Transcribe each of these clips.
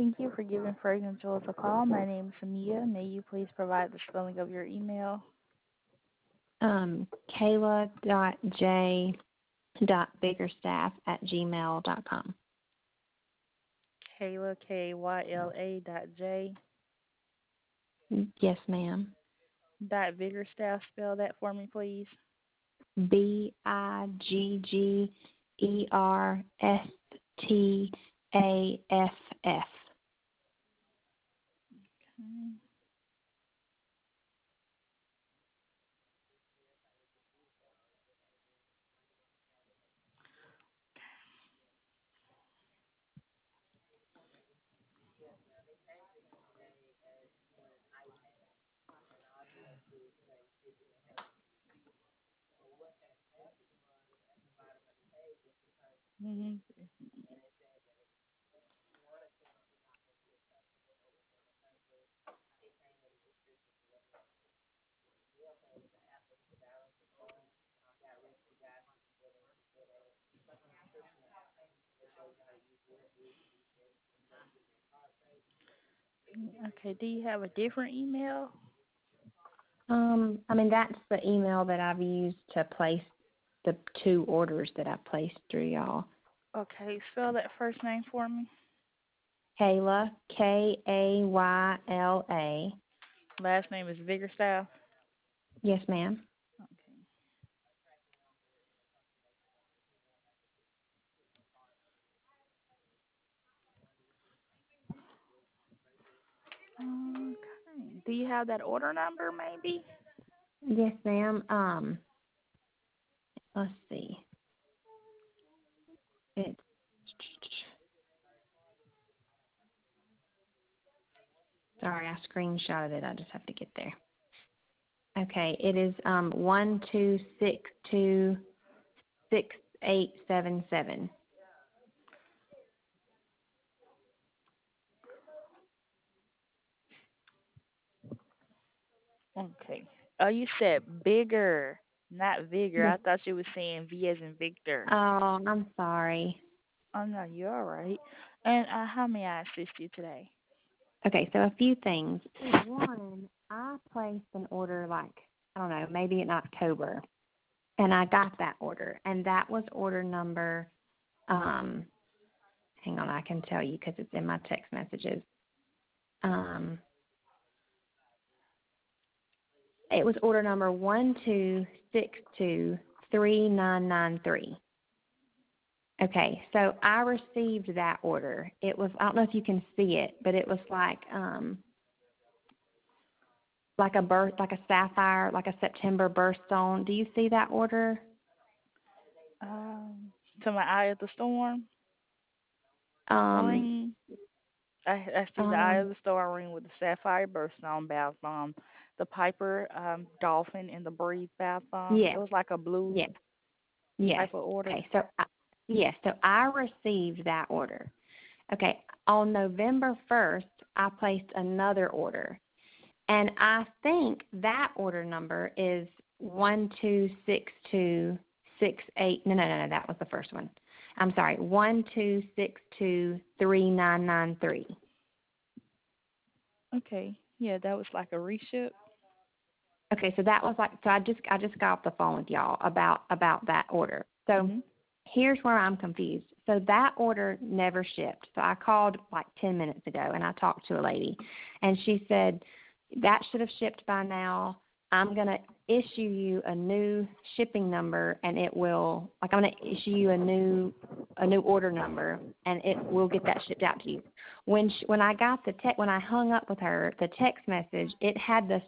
Thank you for giving Fragrant Jewels a call. My name is Amia. May you please provide the spelling of your email? Kayla.j.biggerstaff@gmail.com. Kayla, Kyla.j. Yes, ma'am. Dot Biggerstaff, spell that for me, please. BIGGERSTAFF. Okay. Mhm. Okay, do you have a different email? That's the email that I've used to place the 2 orders that I've placed through y'all. Okay, spell that first name for me. Kayla, Kayla. Last name is Biggerstaff. Yes, ma'am. Okay. Okay. Do you have that order number, maybe? Yes, ma'am. Let's see. It's sorry, I screenshotted it. I just have to get there. Okay, it is 12626877. Okay. Oh, you said bigger, not vigor. Yes. I thought you were saying V as in Victor. Oh, I'm sorry. Oh no, you're all right. And how may I assist you today? Okay, so a few things. One, I placed an order I don't know, maybe in October, and I got that order, and that was order number, hang on, I can tell you because it's in my text messages. It was order number 12623993. Okay, so I received that order. It was, I don't know if you can see it, but it was like a sapphire, like a September birthstone. Do you see that order? To my Eye of the Storm Um, ring. I see the Eye of the Storm ring with the sapphire birthstone bath bomb, the Piper dolphin, and the Breathe bath bomb. It yes, was like a blue yes, yes. type of order. Okay, yes, so I received that order. Okay, on November 1st, I placed another order, and I think that order number is 126268. No, that was the first one. I'm sorry, 12623993. Okay, yeah, that was like a reship. Okay, so that was so I just got off the phone with y'all about that order. So Mhm. here's where I'm confused. So that order never shipped. So I called like 10 minutes ago and I talked to a lady, and she said that should have shipped by now. I'm going to issue you a new shipping number, and I'm going to issue you a new order number, and it will get that shipped out to you. When I got when I hung up with her, the text message, it had the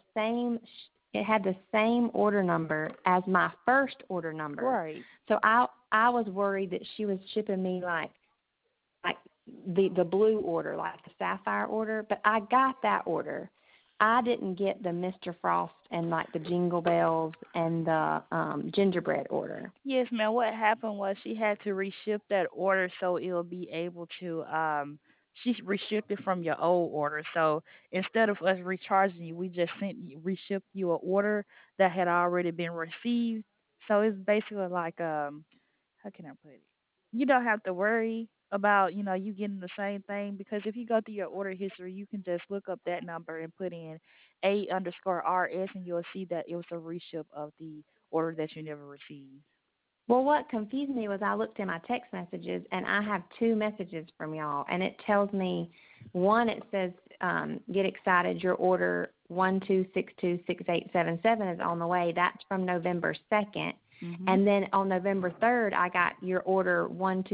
same order number as my first order number. Right. So I was worried that she was shipping me like the blue order, like the sapphire order, but I got that order. I didn't get the Mr. Frost and like the Jingle Bells and the gingerbread order. Yes, ma'am. What happened was she had to reship that order so it'll be able to she reshipped it from your old order. So instead of us recharging you, we just reshipped you an order that had already been received. So it's basically like how can I put it? You don't have to worry about, you getting the same thing, because if you go through your order history, you can just look up that number and put in A_RS, and you'll see that it was a reship of the order that you never received. Well, what confused me was I looked in my text messages, and I have two messages from y'all, and it tells me, one, it says, get excited, your order 12626877 is on the way. That's from November 2nd. Mhm. And then on November 3rd, I got your order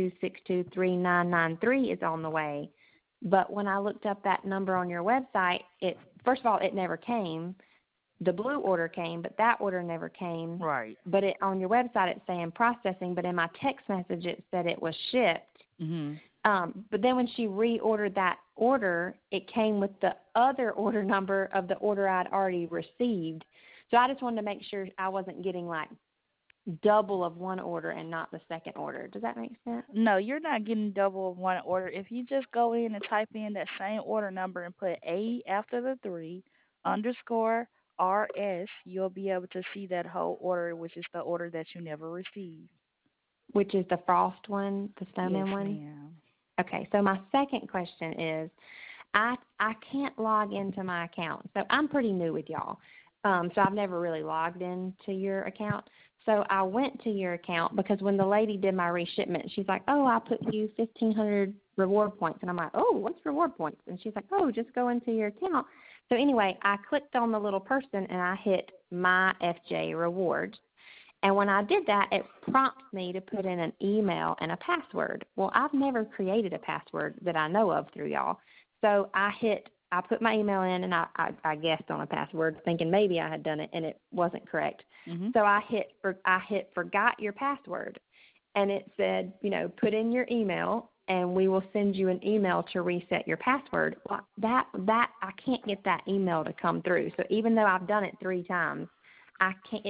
12623993 is on the way. But when I looked up that number on your website, first of all, it never came. The blue order came, but that order never came. Right. But on your website, it's saying processing, but in my text message, it said it was shipped. Mhm. But then when she reordered that order, it came with the other order number of the order I'd already received. So I just wanted to make sure I wasn't getting like double of one order and not the second order. Does that make sense? No, you're not getting double of one order. If you just go in and type in that same order number and put A after the 3 underscore RS, you'll be able to see that whole order, which is the order that you never received. Which is the frost one, the Yes, snowman one? ma'am. Okay, so my second question is, I can't log into my account. So I'm pretty new with y'all. So I've never really logged into your account. So I went to your account because when the lady did my reshipment, she's like, "Oh, I put you 1,500 reward points," and I'm like, "Oh, what's reward points?" And she's like, "Oh, just go into your account." So anyway, I clicked on the little person and I hit my FJ rewards. And when I did that, it prompts me to put in an email and a password. Well, I've never created a password that I know of through y'all. So I put my email in, and I guessed on a password, thinking maybe I had done it, and it wasn't correct. Mhm. So I hit forgot your password, and it said, put in your email, and we will send you an email to reset your password. Well, that I can't get that email to come through. So even though I've done it 3 times, I can't.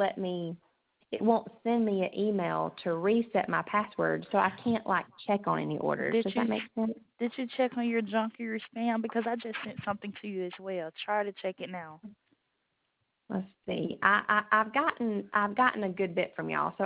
It won't send me an email to reset my password, so I can't check on any orders. Did Does that you make sense? did you check on your junk or your spam? Because I just sent something to you as well. Try to check it now. Let's see. I've gotten a good bit from y'all. So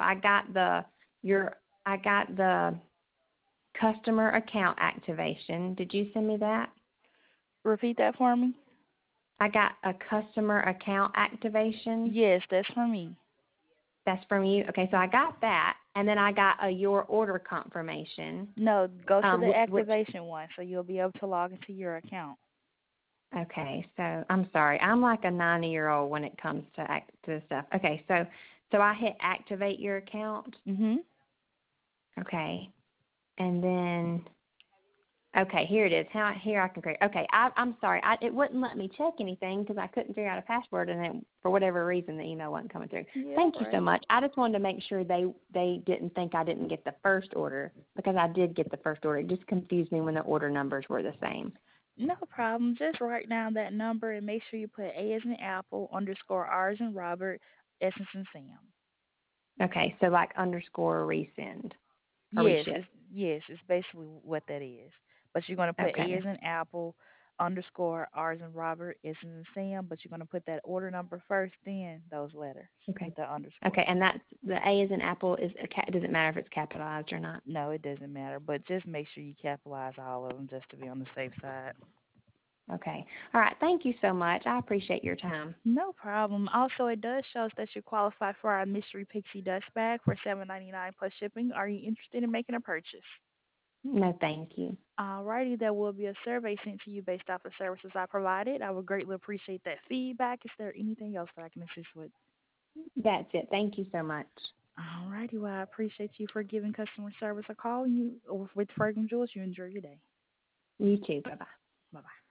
I got the customer account activation. Did you send me that? Repeat that for me. I got a customer account activation. Yes, that's for me. That's from you. Okay, so I got that, and then I got a your order confirmation. No, go to the Which activation one, so you'll be able to log into your account. Okay, so I'm sorry. I'm like a 90-year-old when it comes to stuff. Okay, so I hit activate your account. Mhm. Okay, and then here it is. Here I can create. Okay, I'm sorry. It wouldn't let me check anything because I couldn't figure out a password, and for whatever reason the email wasn't coming through. Yeah, Thank you so right. much. I just wanted to make sure they didn't think I didn't get the first order because I did get the first order. It just confused me when the order numbers were the same. No problem. Just write down that number and make sure you put A as in apple, underscore R as in Robert, S as in Sam. Okay, so underscore resend or Yes, reship. it's basically what that is. But you're gonna put A Okay. as in apple, underscore R as in Robert, S as in Sam. But you're gonna put that order number first, then those letters Okay. with the underscore. Okay, and that's the A is in apple. Does it matter if it's capitalized or not? No, it doesn't matter. But just make sure you capitalize all of them just to be on the safe side. Okay. All right. Thank you so much. I appreciate your time. No problem. Also, it does show us that you qualify for our mystery pixie dust bag for $7.99 plus shipping. Are you interested in making a purchase? No, thank you. Alrighty, there will be a survey sent to you based off the services I provided. I would greatly appreciate that feedback. Is there anything else that I can assist with? That's it. Thank you so much. Alrighty, well, I appreciate you for giving customer service a call. You, with Fergus Jules, you enjoy your day. You too. Bye bye. Bye bye.